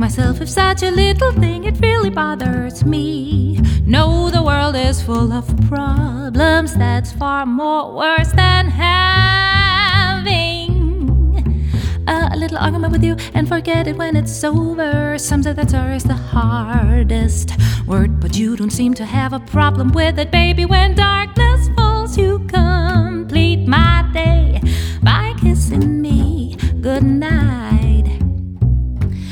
myself if such a little thing, it really bothers me. No, the world is full of problems, that's far more worse than having a little argument with you and forget it when it's over. Some say that sorry is the hardest word, but you don't seem to have a problem with it, baby. When darkness